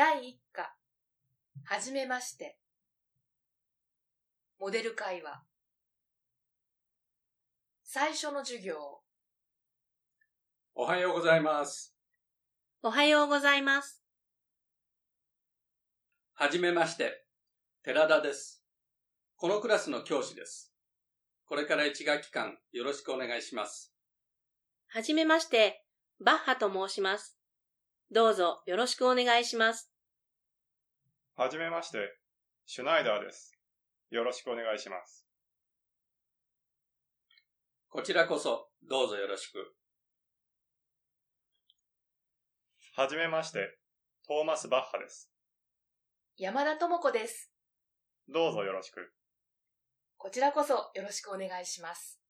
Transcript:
第1課、はじめまして。モデル会話。最初の授業。 おはようございます。 おはようございます。 はじめまして、寺田です。このクラスの教師です。これから1学期間よろしくお願いします。 はじめまして、バッハと申します。どうぞよろしくお願いします。 はじめまして、シュナイダーです。よろしくお願いします。 こちらこそどうぞよろしく。 はじめまして、トーマス・バッハです。 山田智子です。 どうぞよろしく。 こちらこそよろしくお願いします。